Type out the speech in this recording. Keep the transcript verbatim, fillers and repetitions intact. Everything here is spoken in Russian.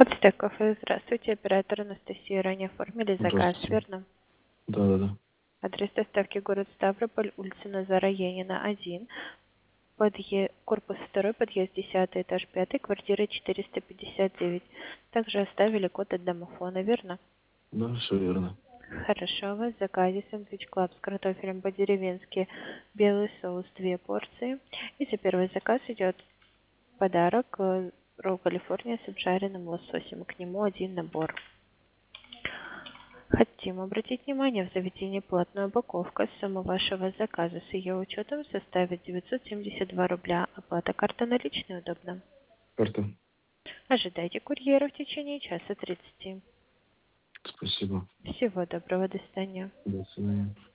Подстек кафе, здравствуйте, оператор Анастасия. Ранее оформили заказ, Здравствуйте. верно? Да, да, да. Адрес доставки город Ставрополь, улица Назара Янина, один, подъе... корпус второй, подъезд десятый, этаж пятый, квартира четыреста пятьдесят девять. Также оставили код от домофона, верно? Да, все верно. Хорошо, у вас в заказе сэндвич клаб с картофелем по-деревенски, белый соус, две порции. И за первый заказ идет подарок э, ролл Калифорния с обжаренным лососем, к нему один набор. Хотим обратить внимание, в заведении платная упаковка. Сумма вашего заказа с ее учетом составит девятьсот семьдесят два рубля. Оплата карта наличной удобно. Карта. Ожидайте курьера в течение часа тридцати. Спасибо. Всего доброго, до свидания. До свидания.